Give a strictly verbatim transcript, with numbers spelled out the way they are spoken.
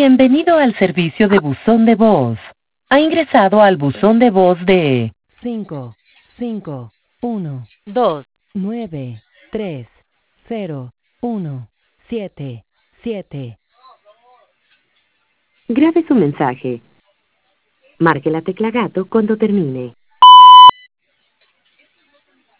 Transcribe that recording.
Bienvenido al servicio de buzón de voz. Ha ingresado al buzón de voz de cinco, cinco, uno, dos. nueve, tres, cero, uno, siete, siete. Grabe su mensaje. Marque la tecla gato cuando termine.